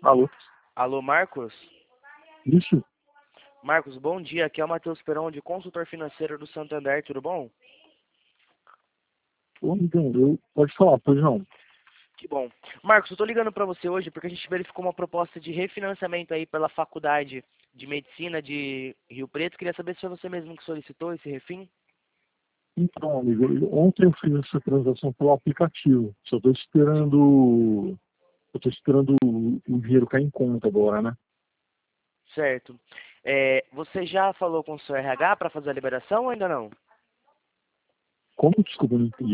Alô? Alô, Marcos? Isso? Marcos, bom dia. Aqui é o Matheus Perão, de consultor financeiro do Santander, tudo bom? Ô, então, pode falar, pois não. Que bom. Marcos, eu tô ligando para você hoje porque a gente verificou uma proposta de refinanciamento aí pela Faculdade de Medicina de Rio Preto. Queria saber se foi você mesmo que solicitou esse refim. Então, amigo, ontem eu fiz essa transação pelo aplicativo. Só estou esperando. Eu tô esperando o dinheiro cair em conta agora, né? Certo. Você já falou com o seu RH para fazer a liberação ou ainda não? Como? Desculpa, não entendi.